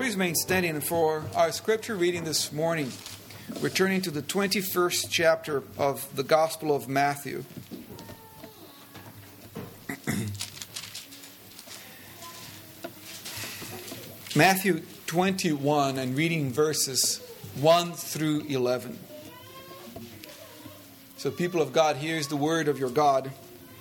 Please remain standing for our scripture reading this morning. We're turning to the 21st chapter of the Gospel of Matthew. Matthew 21 and reading verses 1 through 11. So, people of God, here's the word of your God.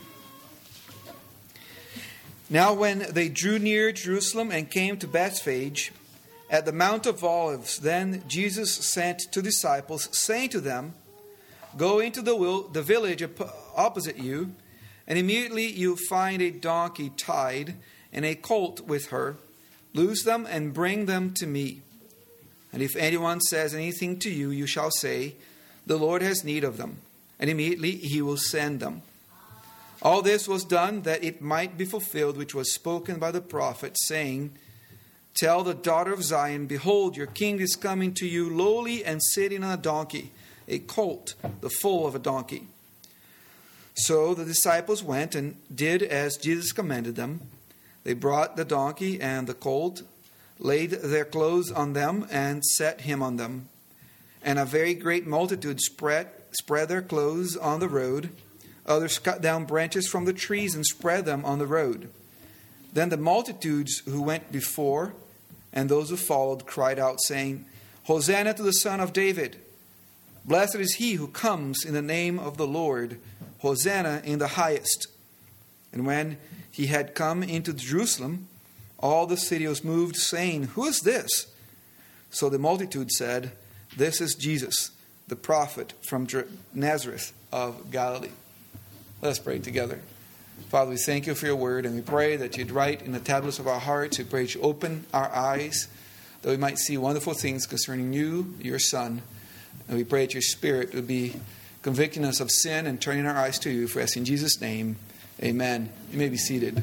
Now when they drew near Jerusalem and came to Bethphage at the Mount of Olives, then Jesus sent two disciples, saying to them, "Go into the village opposite you, and immediately you find a donkey tied and a colt with her. Loose them and bring them to me. And if anyone says anything to you, you shall say, 'The Lord has need of them,' and immediately he will send them." All this was done that it might be fulfilled which was spoken by the prophet, saying, "Tell the daughter of Zion, behold, your king is coming to you lowly and sitting on a donkey, a colt, the foal of a donkey." So the disciples went and did as Jesus commanded them. They brought the donkey and the colt, laid their clothes on them, and set him on them. And a very great multitude spread their clothes on the road. Others cut down branches from the trees and spread them on the road. Then the multitudes who went before and those who followed cried out, saying, "Hosanna to the Son of David! Blessed is he who comes in the name of the Lord! Hosanna in the highest!" And when he had come into Jerusalem, all the city was moved, saying, "Who is this?" So the multitude said, "This is Jesus, the prophet from Nazareth of Galilee." Let us pray together. Father, we thank you for your word, and we pray that you'd write in the tablets of our hearts. We pray that you open our eyes, that we might see wonderful things concerning you, your Son. And we pray that your Spirit would be convicting us of sin and turning our eyes to you. For us in Jesus' name, amen. You may be seated.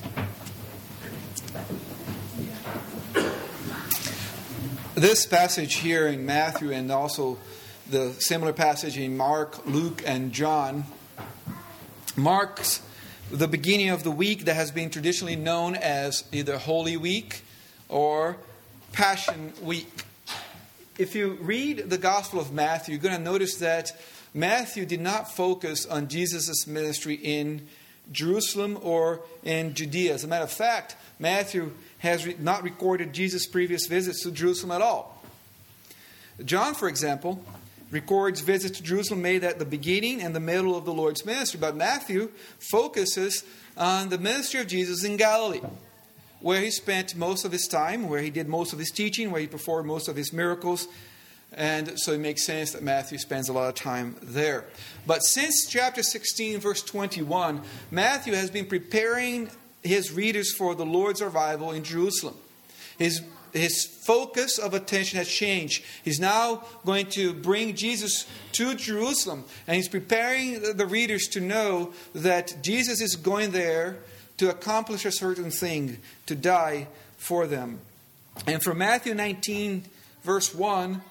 This passage here in Matthew, and also the similar passage in Mark, Luke, and John, marks the beginning of the week that has been traditionally known as either Holy Week or Passion Week. If you read the Gospel of Matthew, you're going to notice that Matthew did not focus on Jesus' ministry in Jerusalem or in Judea. As a matter of fact, Matthew has not recorded Jesus' previous visits to Jerusalem at all. John, for example, records visits to Jerusalem made at the beginning and the middle of the Lord's ministry. But Matthew focuses on the ministry of Jesus in Galilee, where he spent most of his time, where he did most of his teaching, where he performed most of his miracles. And so it makes sense that Matthew spends a lot of time there. But since chapter 16, verse 21, Matthew has been preparing his readers for the Lord's arrival in Jerusalem. His focus of attention has changed. He's now going to bring Jesus to Jerusalem. And he's preparing the readers to know that Jesus is going there to accomplish a certain thing, to die for them. And from Matthew 19, verse 1,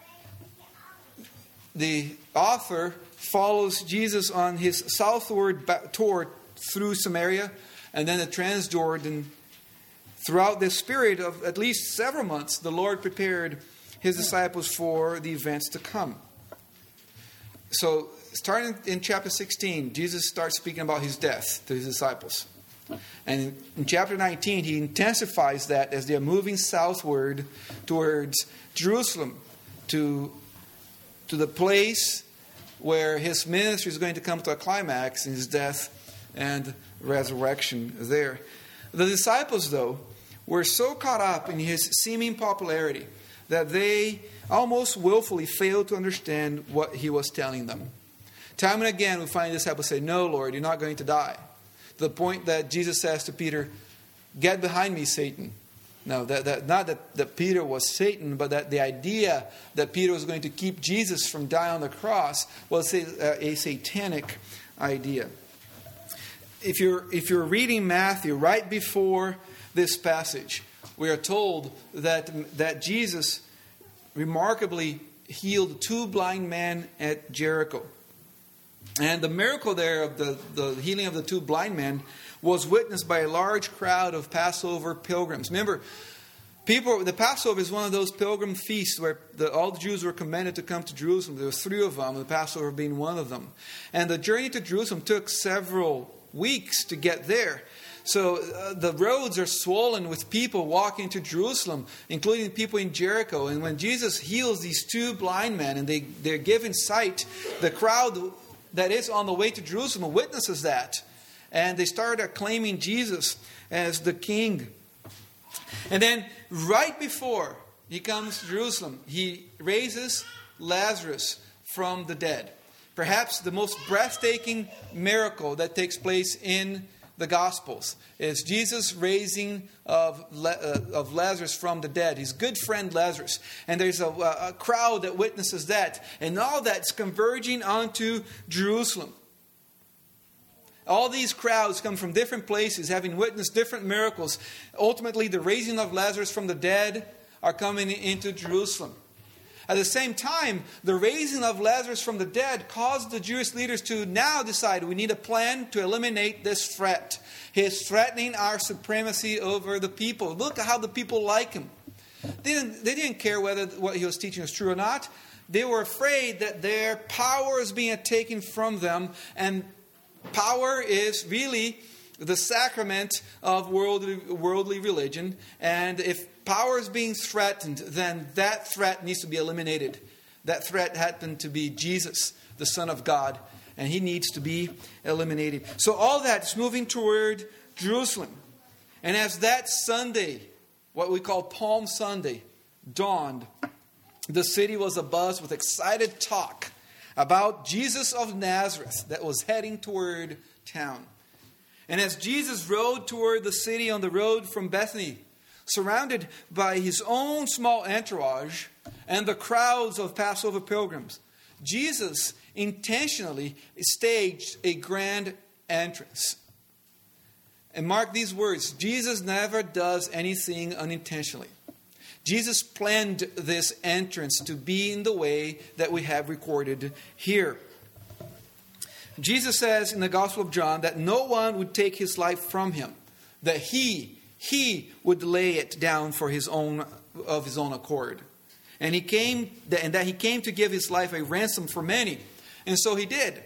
the author follows Jesus on his southward tour through Samaria and then the Transjordan. Throughout this period of at least several months, the Lord prepared his disciples for the events to come. So, starting in chapter 16, Jesus starts speaking about his death to his disciples. And in chapter 19, he intensifies that as they are moving southward towards Jerusalem, to the place where his ministry is going to come to a climax in his death and resurrection there. The disciples, though, were so caught up in his seeming popularity that they almost willfully failed to understand what he was telling them. Time and again, we find disciples say, "No, Lord, you're not going to die." To the point that Jesus says to Peter, "Get behind me, Satan." No, not that Peter was Satan, but that the idea that Peter was going to keep Jesus from dying on the cross was a satanic idea. If you're reading Matthew, right before this passage, we are told that Jesus remarkably healed two blind men at Jericho. And the miracle there of the healing of the two blind men was witnessed by a large crowd of Passover pilgrims. Remember, The Passover is one of those pilgrim feasts where all the Jews were commanded to come to Jerusalem. There were 3 of them, the Passover being one of them. And the journey to Jerusalem took several weeks to get there. So the roads are swollen with people walking to Jerusalem, including people in Jericho. And when Jesus heals these 2 blind men and they're given sight, the crowd that is on the way to Jerusalem witnesses that. And they start acclaiming Jesus as the king. And then right before he comes to Jerusalem, he raises Lazarus from the dead. Perhaps the most breathtaking miracle that takes place in the Gospels is Jesus raising of Lazarus from the dead, his good friend Lazarus. And there's a crowd that witnesses that. And all that's converging onto Jerusalem. All these crowds come from different places, having witnessed different miracles. Ultimately, the raising of Lazarus from the dead are coming into Jerusalem. At the same time, the raising of Lazarus from the dead caused the Jewish leaders to now decide we need a plan to eliminate this threat. He is threatening our supremacy over the people. Look at how the people like him. They didn't care whether what he was teaching was true or not. They were afraid that their power is being taken from them, and power is really the sacrament of worldly religion. And if power is being threatened, then that threat needs to be eliminated. That threat happened to be Jesus, the Son of God, and he needs to be eliminated. So all that is moving toward Jerusalem. And as that Sunday, what we call Palm Sunday, dawned, the city was abuzz with excited talk about Jesus of Nazareth that was heading toward town. And as Jesus rode toward the city on the road from Bethany, surrounded by his own small entourage and the crowds of Passover pilgrims, Jesus intentionally staged a grand entrance. And mark these words, Jesus never does anything unintentionally. Jesus planned this entrance to be in the way that we have recorded here. Jesus says in the Gospel of John that no one would take his life from him, that he would lay it down of his own accord. And he came to give his life a ransom for many. And so he did.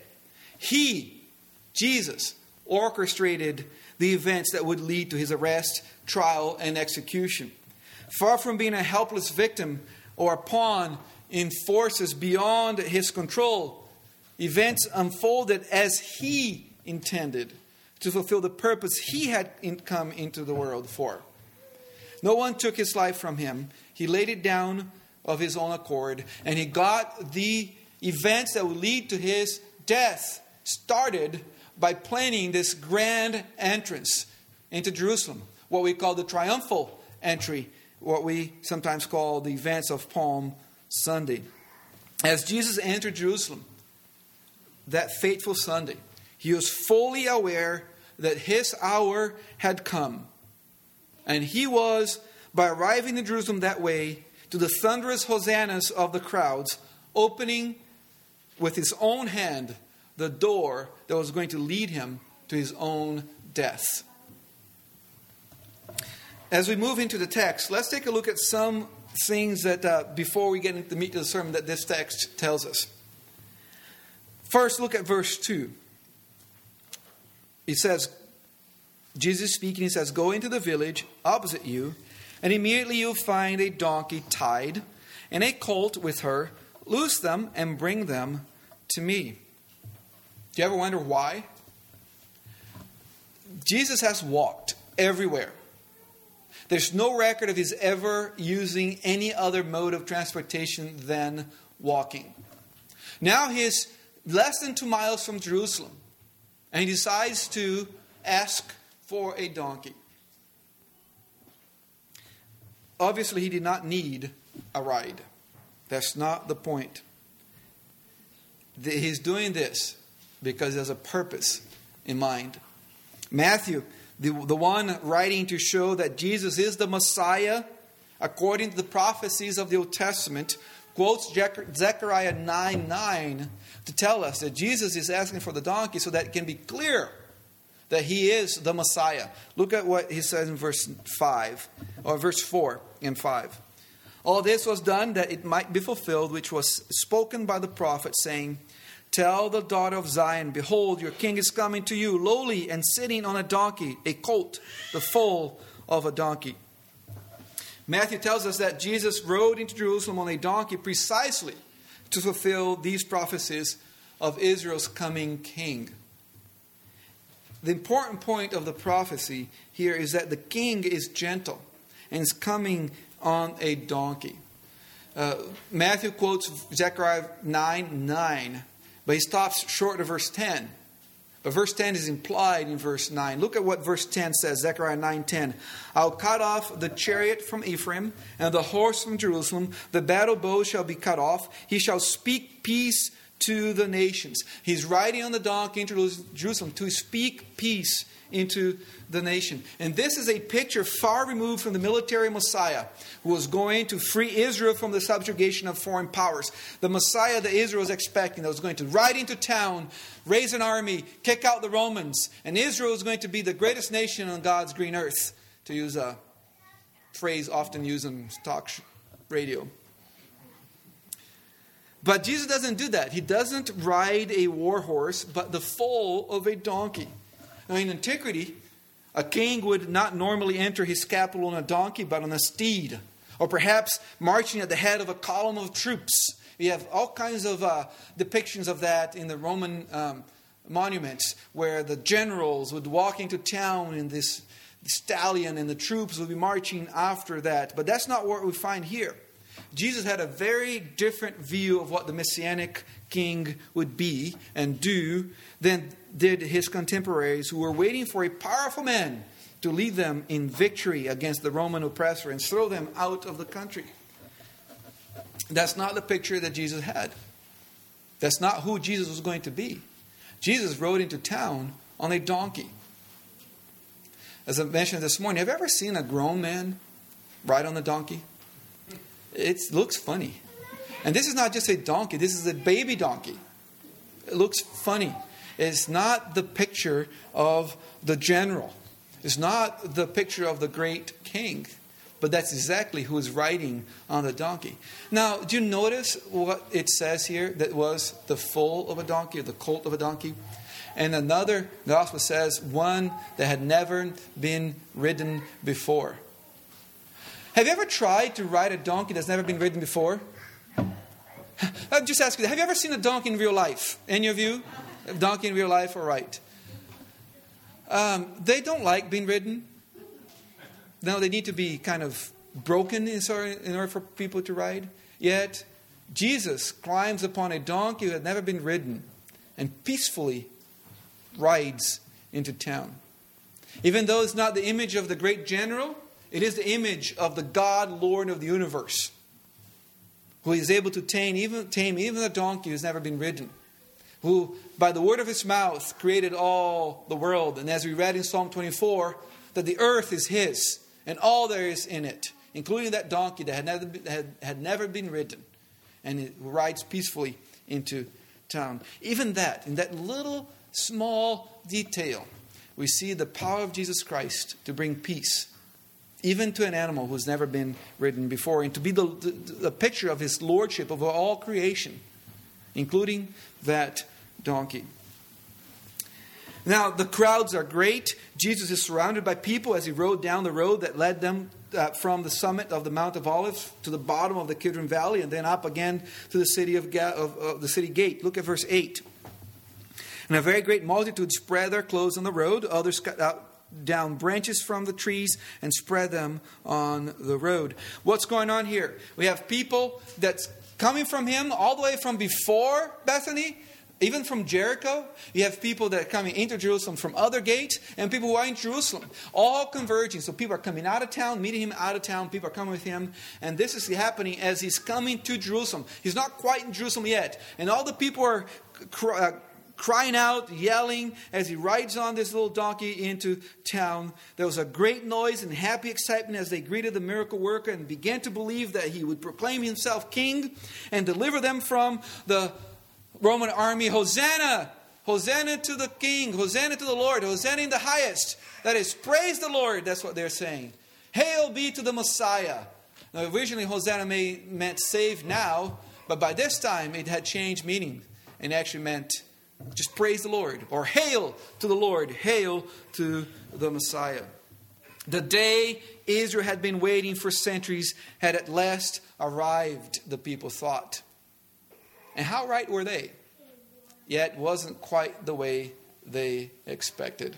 Jesus, orchestrated the events that would lead to his arrest, trial, and execution. Far from being a helpless victim or a pawn in forces beyond his control, events unfolded as he intended to fulfill the purpose he had come into the world for. No one took his life from him. He laid it down of his own accord, and he got the events that would lead to his death started by planning this grand entrance into Jerusalem, what we call the triumphal entry, what we sometimes call the events of Palm Sunday. As Jesus entered Jerusalem that fateful Sunday, he was fully aware that his hour had come. And he was, by arriving in Jerusalem that way, to the thunderous hosannas of the crowds, opening with his own hand the door that was going to lead him to his own death. As we move into the text, let's take a look at some things that before we get into the meat of the sermon that this text tells us. First, look at verse 2. He says, Jesus speaking, he says, "Go into the village opposite you, and immediately you'll find a donkey tied and a colt with her. Loose them and bring them to me." Do you ever wonder why? Jesus has walked everywhere. There's no record of his ever using any other mode of transportation than walking. Now he's less than 2 miles from Jerusalem, and he decides to ask for a donkey. Obviously, he did not need a ride. That's not the point. He's doing this because there's a purpose in mind. Matthew, the one writing to show that Jesus is the Messiah, according to the prophecies of the Old Testament, quotes Zechariah 9:9 to tell us that Jesus is asking for the donkey so that it can be clear that he is the Messiah. Look at what he says in verse 5 or verse 4. and 5. All this was done that it might be fulfilled, which was spoken by the prophet, saying, Tell the daughter of Zion, Behold, your king is coming to you, lowly and sitting on a donkey, a colt, the foal of a donkey. Matthew tells us that Jesus rode into Jerusalem on a donkey precisely to fulfill these prophecies of Israel's coming king. The important point of the prophecy here is that the king is gentle and is coming on a donkey. Matthew quotes Zechariah 9:9, but he stops short of verse 10. But verse 10 is implied in verse 9. Look at what verse 10 says, Zechariah 9:10. I'll cut off the chariot from Ephraim and the horse from Jerusalem. The battle bow shall be cut off. He shall speak peace to the nations. He's riding on the donkey into Jerusalem to speak peace into the nation. And this is a picture far removed from the military Messiah who was going to free Israel from the subjugation of foreign powers. The Messiah that Israel was expecting, that was going to ride into town, raise an army, kick out the Romans, and Israel was going to be the greatest nation on God's green earth, to use a phrase often used on talk radio. But Jesus doesn't do that. He doesn't ride a war horse, but the foal of a donkey. Now, in antiquity, a king would not normally enter his capital on a donkey, but on a steed, or perhaps marching at the head of a column of troops. We have all kinds of depictions of that in the Roman monuments, where the generals would walk into town in this stallion, and the troops would be marching after that. But that's not what we find here. Jesus had a very different view of what the Messianic king would be and do than did his contemporaries, who were waiting for a powerful man to lead them in victory against the Roman oppressor and throw them out of the country. That's not the picture that Jesus had. That's not who Jesus was going to be. Jesus rode into town on a donkey. As I mentioned this morning, have you ever seen a grown man ride on a donkey? It looks funny. And this is not just a donkey. This is a baby donkey. It looks funny. It's not the picture of the general. It's not the picture of the great king. But that's exactly who is riding on the donkey. Now, do you notice what it says here? That was the foal of a donkey, the colt of a donkey. And another gospel says one that had never been ridden before. Have you ever tried to ride a donkey that's never been ridden before? I'll just ask you, have you ever seen a donkey in real life? Any of you? A donkey in real life? All right. They don't like being ridden. No, they need to be kind of broken in order for people to ride. Yet, Jesus climbs upon a donkey that had never been ridden and peacefully rides into town. Even though it's not the image of the great general, it is the image of the God, Lord of the universe, who is able to tame even a donkey who's never been ridden, who, by the word of his mouth, created all the world. And as we read in Psalm 24, that the earth is his, and all there is in it, including that donkey that had never been ridden, and it rides peacefully into town. Even that, in that little small detail, we see the power of Jesus Christ to bring peace, even to an animal who's never been ridden before, and to be the picture of his lordship over all creation, including that donkey. Now, the crowds are great. Jesus is surrounded by people as he rode down the road that led them from the summit of the Mount of Olives to the bottom of the Kidron Valley, and then up again to the city of the city gate. Look at verse 8. And a very great multitude spread their clothes on the road. Others cut out down branches from the trees and spread them on the road. What's going on here? We have people that's coming from him all the way from before Bethany, even from Jericho. You have people that are coming into Jerusalem from other gates, and people who are in Jerusalem, all converging. So people are coming out of town, meeting him out of town. People are coming with him, and this is happening as he's coming to Jerusalem. He's not quite in Jerusalem yet, and all the people are crying out, yelling as he rides on this little donkey into town. There was a great noise and happy excitement as they greeted the miracle worker and began to believe that he would proclaim himself king and deliver them from the Roman army. Hosanna! Hosanna to the king! Hosanna to the Lord! Hosanna in the highest! That is, praise the Lord! That's what they're saying. Hail be to the Messiah! Now, originally, Hosanna meant save now, but by this time it had changed meaning and actually meant just praise the Lord, or hail to the Lord, hail to the Messiah. The day Israel had been waiting for centuries had at last arrived, the people thought. And how right were they? Yet it wasn't quite the way they expected.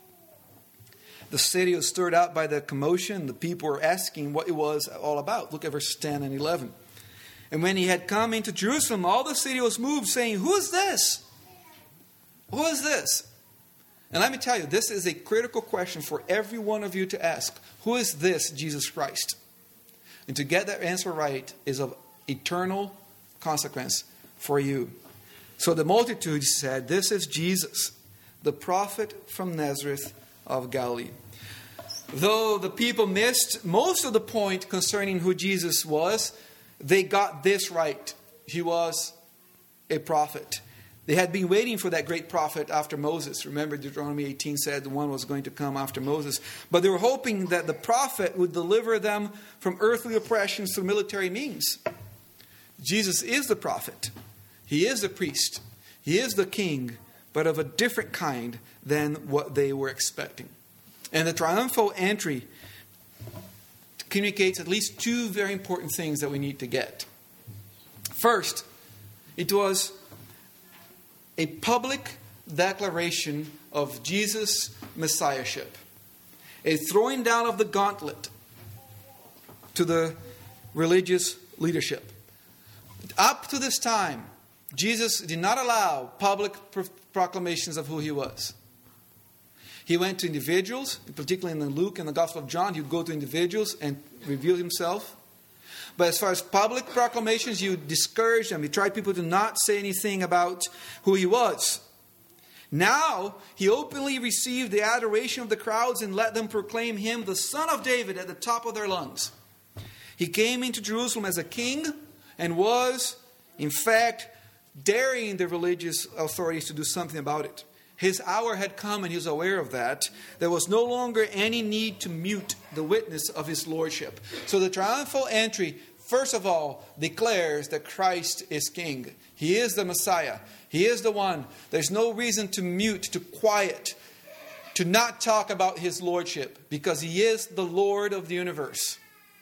The city was stirred up by the commotion. The people were asking what it was all about. Look at verses 10 and 11. And when he had come into Jerusalem, all the city was moved, saying, "Who is this? Who is this?" And let me tell you, this is a critical question for every one of you to ask. Who is this Jesus Christ? And to get that answer right is of eternal consequence for you. So the multitude said, "This is Jesus, the prophet from Nazareth of Galilee." Though the people missed most of the point concerning who Jesus was, they got this right. He was a prophet. They had been waiting for that great prophet after Moses. Remember, Deuteronomy 18 said the one was going to come after Moses. But they were hoping that the prophet would deliver them from earthly oppressions through military means. Jesus is the prophet. He is the priest. He is the king, but of a different kind than what they were expecting. And the triumphal entry communicates at least two very important things that we need to get. First, it was a public declaration of Jesus' messiahship. A throwing down of the gauntlet to the religious leadership. Up to this time, Jesus did not allow public proclamations of who he was. He went to individuals, particularly in Luke and the Gospel of John, he would go to individuals and reveal himself. But as far as public proclamations, you discouraged them. You tried people to not say anything about who he was. Now, he openly received the adoration of the crowds and let them proclaim him the Son of David at the top of their lungs. He came into Jerusalem as a king and was, in fact, daring the religious authorities to do something about it. His hour had come and he was aware of that. There was no longer any need to mute the witness of his lordship. So the triumphal entry, first of all, declares that Christ is king. He is the Messiah. He is the one. There's no reason to mute, to quiet, to not talk about his lordship, because he is the Lord of the universe.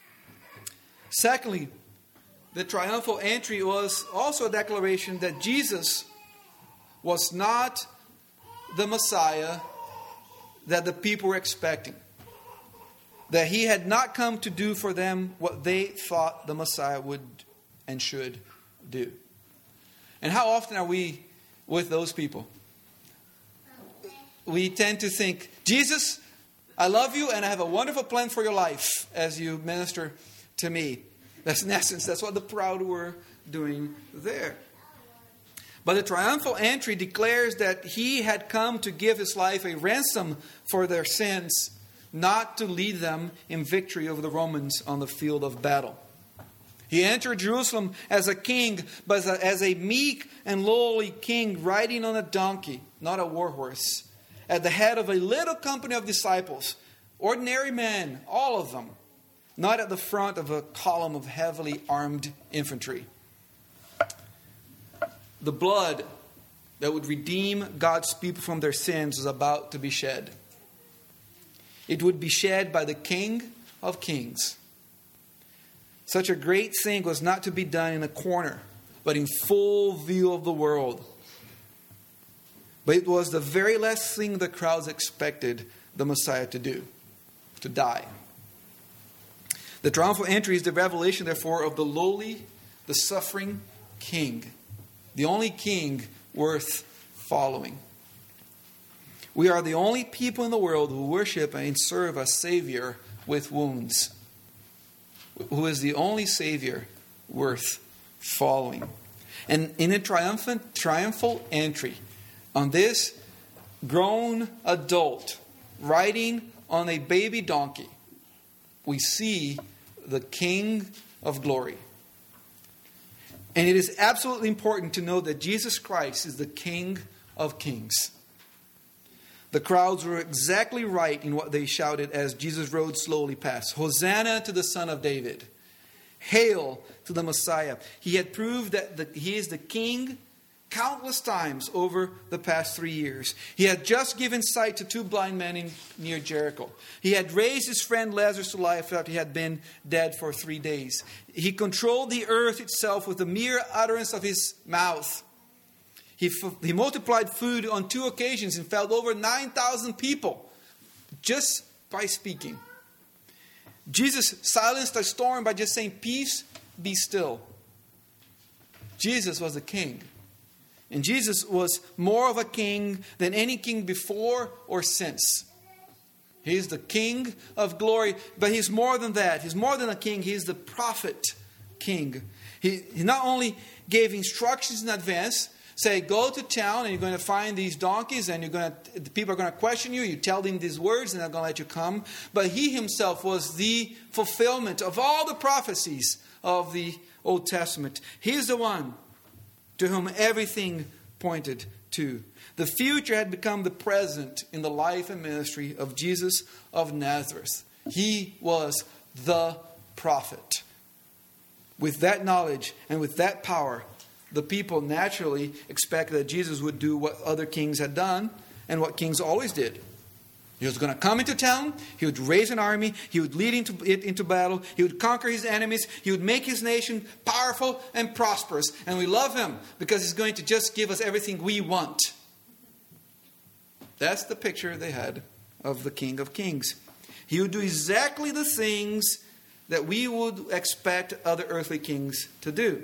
Secondly, the triumphal entry was also a declaration that Jesus was not the Messiah that the people were expecting. That he had not come to do for them what they thought the Messiah would and should do. And how often are we with those people? We tend to think, Jesus, I love you and I have a wonderful plan for your life as you minister to me. That's in essence, that's what the proud were doing there. But the triumphal entry declares that he had come to give his life a ransom for their sins, not to lead them in victory over the Romans on the field of battle. He entered Jerusalem as a king, but as a meek and lowly king riding on a donkey, not a war horse, at the head of a little company of disciples, ordinary men, all of them, not at the front of a column of heavily armed infantry. The blood that would redeem God's people from their sins was about to be shed. It would be shed by the King of Kings. Such a great thing was not to be done in a corner, but in full view of the world. But it was the very last thing the crowds expected the Messiah to do, to die. The triumphal entry is the revelation, therefore, of the lowly, the suffering King. The only king worth following. We are the only people in the world who worship and serve a Savior with wounds. Who is the only Savior worth following. And in a triumphal entry, on this grown adult riding on a baby donkey, we see the King of Glory. And it is absolutely important to know that Jesus Christ is the King of Kings. The crowds were exactly right in what they shouted as Jesus rode slowly past. Hosanna to the Son of David. Hail to the Messiah. He had proved that he is the king countless times over the past 3 years. He had just given sight to 2 blind men near Jericho. He had raised his friend Lazarus to life after he had been dead for 3 days. He controlled the earth itself with the mere utterance of his mouth. He multiplied food on 2 occasions and fed over 9,000 people just by speaking. Jesus silenced a storm by just saying, "Peace, be still." Jesus was the king. And Jesus was more of a king than any king before or since. He is the King of glory, but he's more than that. He's more than a king. He's the prophet king. He not only gave instructions in advance, say, go to town and you're going to find these donkeys and the people are going to question you. You tell them these words and they're going to let you come. But he himself was the fulfillment of all the prophecies of the Old Testament. He's the one to whom everything pointed to. The future had become the present in the life and ministry of Jesus of Nazareth. He was the prophet. With that knowledge and with that power, the people naturally expected that Jesus would do what other kings had done and what kings always did. He was going to come into town, he would raise an army, he would lead it into battle, he would conquer his enemies, he would make his nation powerful and prosperous. And we love him because he's going to just give us everything we want. That's the picture they had of the King of Kings. He would do exactly the things that we would expect other earthly kings to do.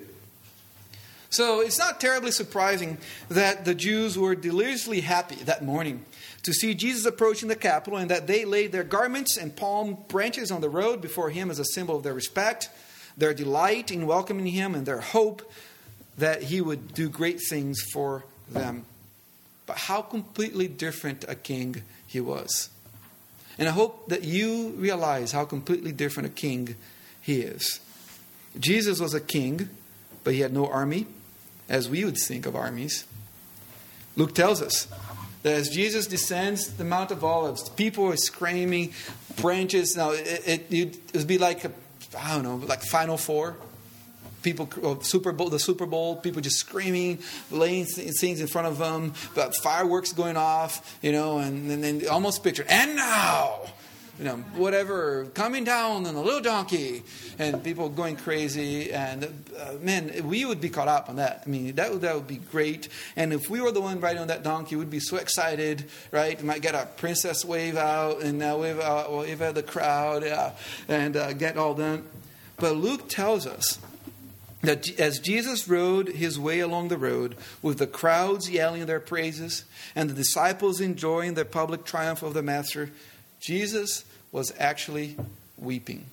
So it's not terribly surprising that the Jews were deliriously happy that morning to see Jesus approaching the capital, and that they laid their garments and palm branches on the road before him as a symbol of their respect, their delight in welcoming him, and their hope that he would do great things for them. But how completely different a king he was. And I hope that you realize how completely different a king he is. Jesus was a king, but he had no army, as we would think of armies. Luke tells us that as Jesus descends the Mount of Olives, people are screaming, branches. Now, it would be like, like Final Four. People, the Super Bowl, people just screaming, laying things in front of them, but fireworks going off, and then almost picture, and now, whatever, coming down on a little donkey, and people going crazy, and man, we would be caught up on that. I mean, that would be great. And if we were the one riding on that donkey, we'd be so excited, right? We might get a princess wave out, and wave out the crowd, and get all done. But Luke tells us that as Jesus rode his way along the road, with the crowds yelling their praises and the disciples enjoying the public triumph of the Master, Jesus was actually weeping.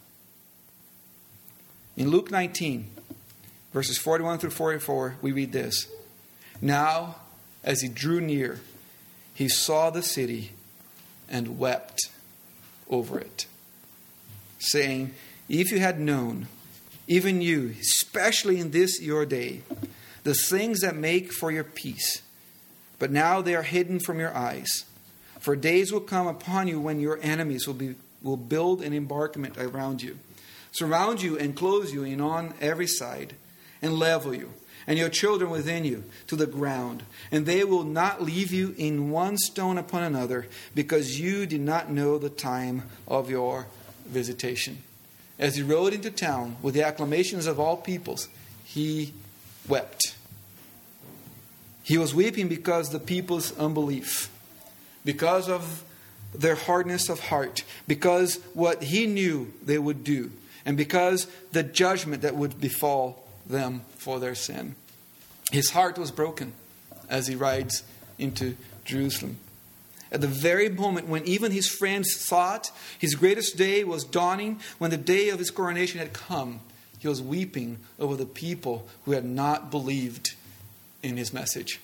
In Luke 19, verses 41 through 44, we read this. Now, as he drew near, he saw the city and wept over it, saying, "If you had known, even you, especially in this your day, the things that make for your peace, but now they are hidden from your eyes. For days will come upon you when your enemies will build an embankment around you, surround you and close you in on every side, and level you, and your children within you, to the ground. And they will not leave you in one stone upon another, because you did not know the time of your visitation." As he rode into town with the acclamations of all peoples, he wept. He was weeping because the people's unbelief, because of their hardness of heart, because what he knew they would do, and because the judgment that would befall them for their sin. His heart was broken as he rides into Jerusalem. At the very moment when even his friends thought his greatest day was dawning, when the day of his coronation had come, he was weeping over the people who had not believed in his message.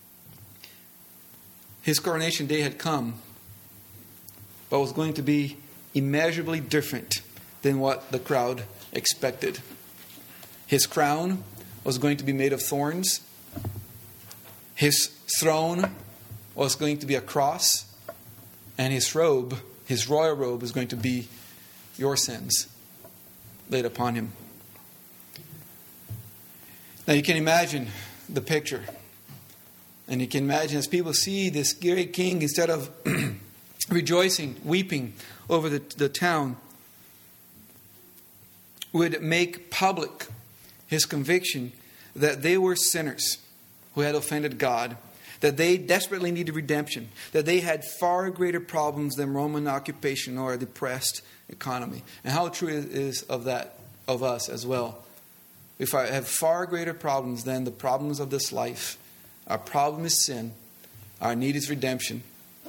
His coronation day had come, but was going to be immeasurably different than what the crowd expected. His crown was going to be made of thorns. His throne was going to be a cross, and his robe, his royal robe, is going to be your sins laid upon him. Now you can imagine the picture. And you can imagine as people see this great king, instead of rejoicing, weeping over the town, would make public his conviction that they were sinners who had offended God, that they desperately needed redemption, that they had far greater problems than Roman occupation or a depressed economy. And how true it is of that, of us as well. If I have far greater problems than the problems of this life, our problem is sin, our need is redemption.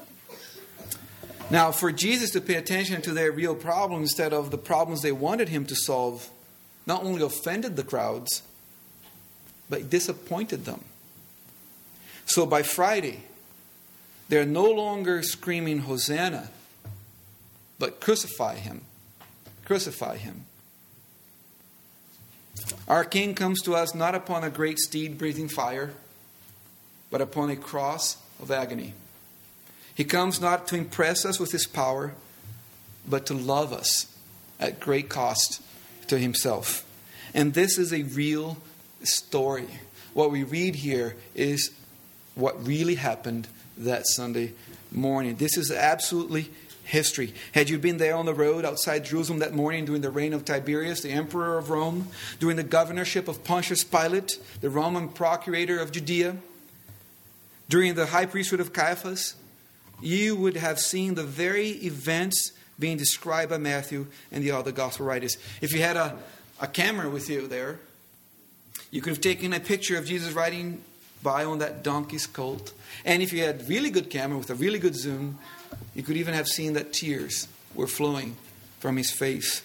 Now, for Jesus to pay attention to their real problems instead of the problems they wanted him to solve, not only offended the crowds, but disappointed them. So by Friday, they're no longer screaming, Hosanna, but crucify him. Crucify him. Our King comes to us not upon a great steed breathing fire, but upon a cross of agony. He comes not to impress us with his power, but to love us at great cost to himself. And this is a real story. What we read here is what really happened that Sunday morning. This is absolutely history. Had you been there on the road outside Jerusalem that morning during the reign of Tiberius, the emperor of Rome, during the governorship of Pontius Pilate, the Roman procurator of Judea, during the high priesthood of Caiaphas, you would have seen the very events being described by Matthew and the other gospel writers. If you had a camera with you there, you could have taken a picture of Jesus riding by on that donkey's colt. And if you had really good camera with a really good zoom, you could even have seen that tears were flowing from his face.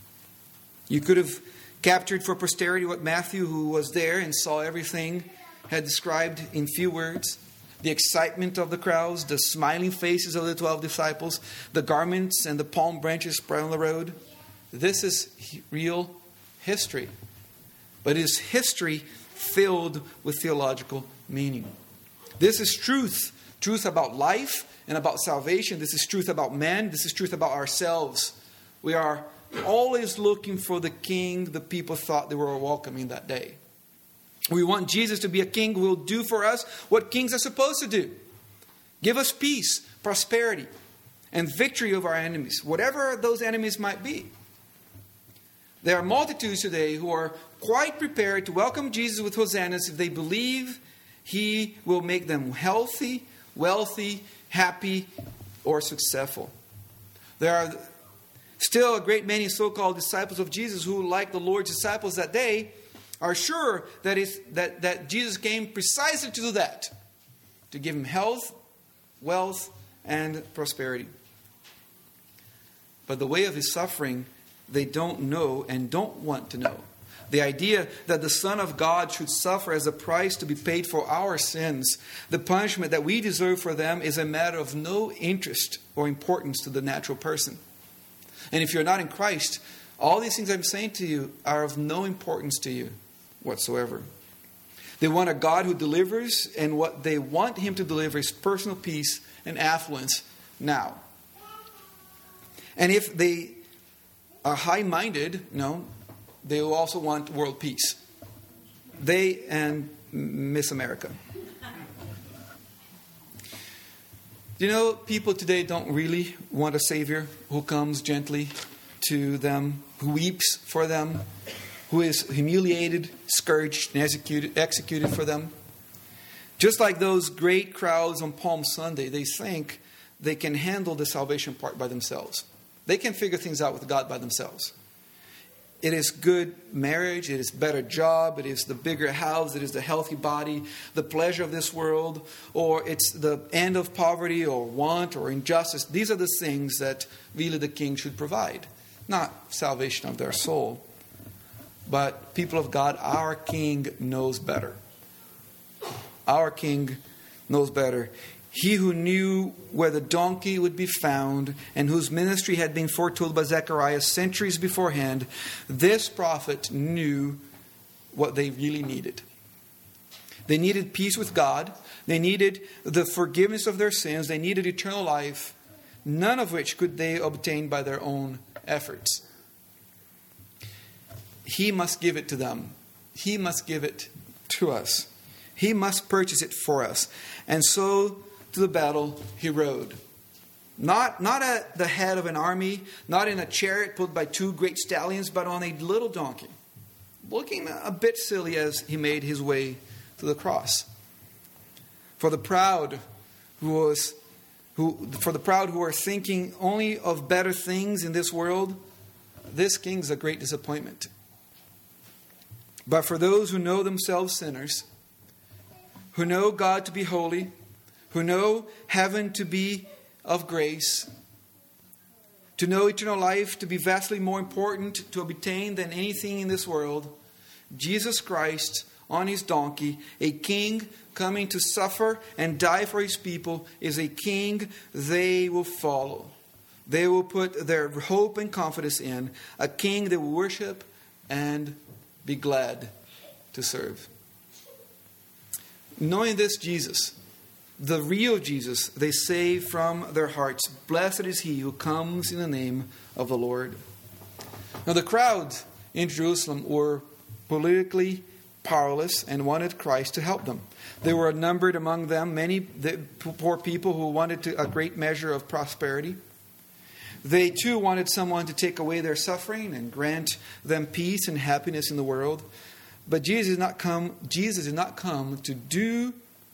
You could have captured for posterity what Matthew, who was there and saw everything, had described in few words. The excitement of the crowds, the smiling faces of the 12 disciples, the garments and the palm branches spread on the road. This is real history. But it is history filled with theological meaning. This is truth. Truth about life and about salvation. This is truth about men. This is truth about ourselves. We are always looking for the king the people thought they were welcoming that day. We want Jesus to be a king who will do for us what kings are supposed to do. Give us peace, prosperity, and victory over our enemies, whatever those enemies might be. There are multitudes today who are quite prepared to welcome Jesus with hosannas if they believe he will make them healthy, wealthy, happy, or successful. There are still a great many so-called disciples of Jesus who, like the Lord's disciples that day, are sure that Jesus came precisely to do that, to give him health, wealth, and prosperity. But the way of his suffering, they don't know and don't want to know. The idea that the Son of God should suffer as a price to be paid for our sins, the punishment that we deserve for them, is a matter of no interest or importance to the natural person. And if you're not in Christ, all these things I'm saying to you are of no importance to you whatsoever. They want a God who delivers, and what they want him to deliver is personal peace and affluence now. And if they are high-minded, they will also want world peace. They and Miss America. People today don't really want a Savior who comes gently to them, who weeps for them, who is humiliated, scourged, and executed for them. Just like those great crowds on Palm Sunday, they think they can handle the salvation part by themselves. They can figure things out with God by themselves. It is good marriage, it is better job, it is the bigger house, it is the healthy body, the pleasure of this world, or it's the end of poverty or want or injustice. These are the things that really the king should provide, not salvation of their soul. But people of God, our King knows better. Our King knows better. He who knew where the donkey would be found and whose ministry had been foretold by Zechariah centuries beforehand, this prophet knew what they really needed. They needed peace with God. They needed the forgiveness of their sins. They needed eternal life, none of which could they obtain by their own efforts. He must give it to them. He must give it to us. He must purchase it for us. And so to the battle he rode. Not at the head of an army, not in a chariot pulled by 2 great stallions, but on a little donkey, looking a bit silly as he made his way to the cross. For the proud who are thinking only of better things in this world, this king is a great disappointment. But for those who know themselves sinners, who know God to be holy, who know heaven to be of grace, to know eternal life to be vastly more important to obtain than anything in this world, Jesus Christ on his donkey, a king coming to suffer and die for his people, is a king they will follow. They will put their hope and confidence in, a king they will worship and be glad to serve. Knowing this Jesus, the real Jesus, they say from their hearts, "Blessed is he who comes in the name of the Lord." Now the crowds in Jerusalem were politically powerless and wanted Christ to help them. There were numbered among them many poor people who wanted a great measure of prosperity. They too wanted someone to take away their suffering and grant them peace and happiness in the world. But Jesus did not come to do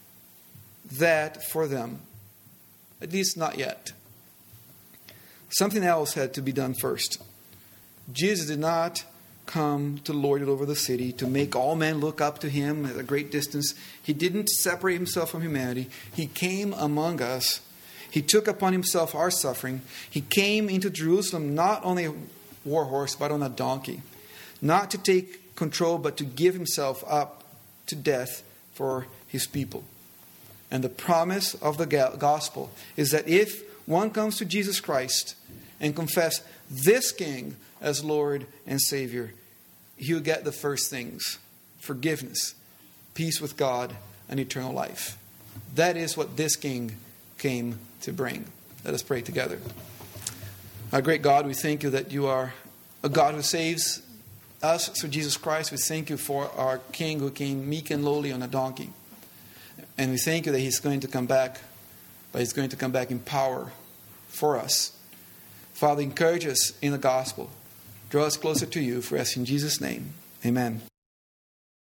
that for them. At least not yet. Something else had to be done first. Jesus did not come to lord it over the city, to make all men look up to him at a great distance. He didn't separate himself from humanity. He came among us. He took upon himself our suffering. He came into Jerusalem not on a war horse, but on a donkey. Not to take control, but to give himself up to death for his people. And the promise of the gospel is that if one comes to Jesus Christ and confess this King as Lord and Savior, he will get the first things: forgiveness, peace with God, and eternal life. That is what this King came to bring. Let us pray together. Our great God, we thank you that you are a God who saves us through Jesus Christ. We thank you for our King who came meek and lowly on a donkey. And we thank you that he's going to come back, but he's going to come back in power for us. Father, encourage us in the gospel. Draw us closer to you, for us in Jesus' name. Amen.